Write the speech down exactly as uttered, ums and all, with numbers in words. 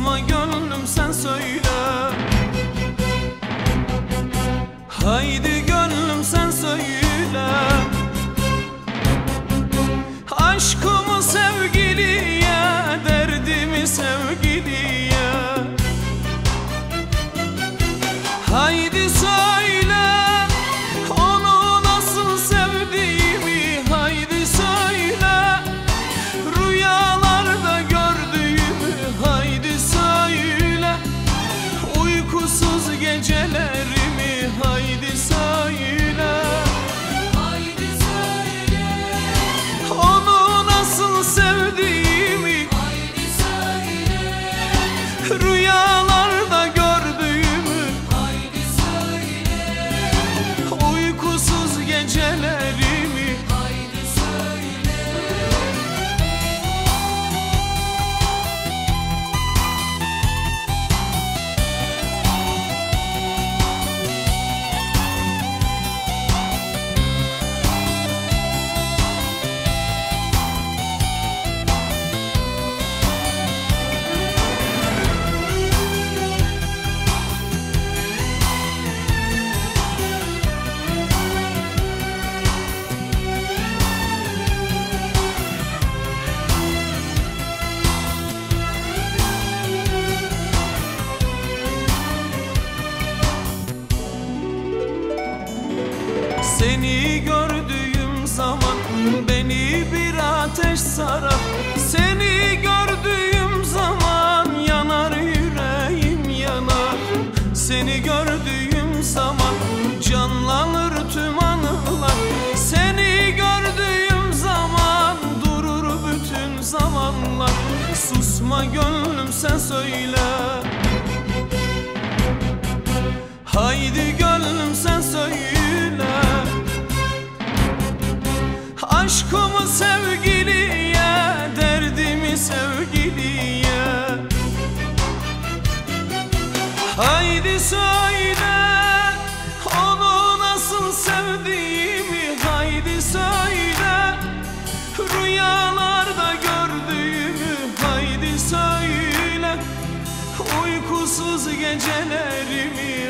Susma gönlüm sen söyle. Haydi gönlüm sen söyle. Aşkımı sevgiliye, derdimi sevgiliye. Haydi söyle onu nasıl sevdiğimi. Haydi söyle rüyalarda gördüğümü. Haydi söyle uykusuz gecelerimi. Haydi söyle, Haydi söyle onu nasıl sevdiğimi. Haydi söyle Rüyalarda gördüğümü. Haydi söyle Uykusuz gecelerimi. Haydi söyle Seni gördüğüm zaman beni bir ateş sarar. Seni gördüğüm zaman yanar yüreğim yanar. Seni gördüğüm zaman canlanır tüm anılar. Seni gördüğüm zaman durur bütün zamanlar. Susma gönlüm sen söyle. Haydi gönlüm sen söyle. Aşkımı sevgiliye, derdimi sevgiliye. Haydi söyle onu nasıl sevdiğimi. Haydi söyle rüyalarda gördüğümü. Haydi söyle uykusuz gecelerimi.